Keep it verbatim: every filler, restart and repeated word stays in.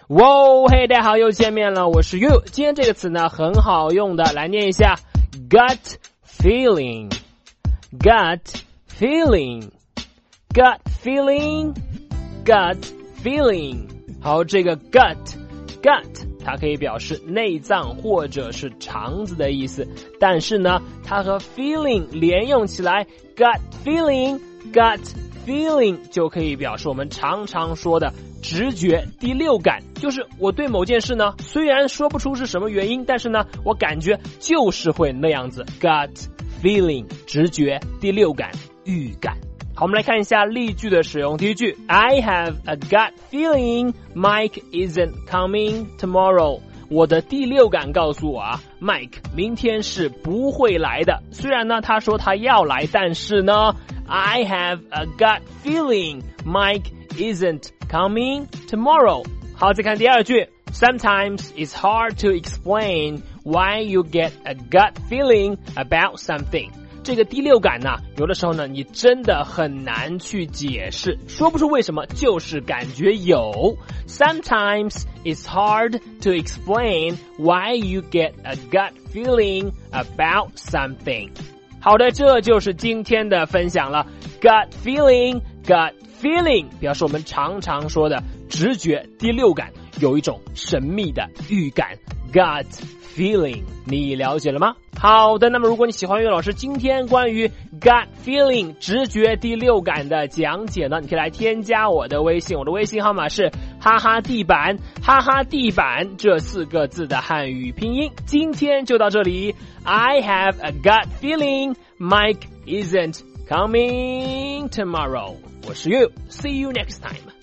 哇，嘿，大家好，又见面了，我是 You。今天这个词呢很好用的，来念一下 gut feeling gut feeling gut feeling gut feeling。 好，这个 gut gut 它可以表示内脏或者是肠子的意思，但是呢它和 feeling 连用起来 gut feeling gut feeling 就可以表示我们常常说的直觉第六感，就是我对某件事呢虽然说不出是什么原因，但是呢我感觉就是会那样子。 gut feeling 直觉第六感预感。好，我们来看一下例句的使用。第一句 I have a gut feeling Mike isn't coming tomorrow。 我的第六感告诉我啊 Mike 明天是不会来的，虽然呢他说他要来，但是呢 I have a gut feeling Mike isn't coming tomorrow。 好，再看第二句 Sometimes it's hard to explain why you get a gut feeling about something。 这个第六感呢有的时候呢你真的很难去解释，说不出为什么，就是感觉有。 Sometimes it's hard to explain why you get a gut feeling about something。 好的，这就是今天的分享了。 Gut feeling gut feeling 表示我们常常说的直觉第六感，有一种神秘的预感。 Gut feeling 你了解了吗？好的，那么如果你喜欢岳老师今天关于 gut feeling 直觉第六感的讲解呢，你可以来添加我的微信，我的微信号码是哈哈地板，哈哈地板这四个字的汉语拼音。今天就到这里。 I have a gut feeling Mike isn't coming tomorrow。 我是 You， see you next time。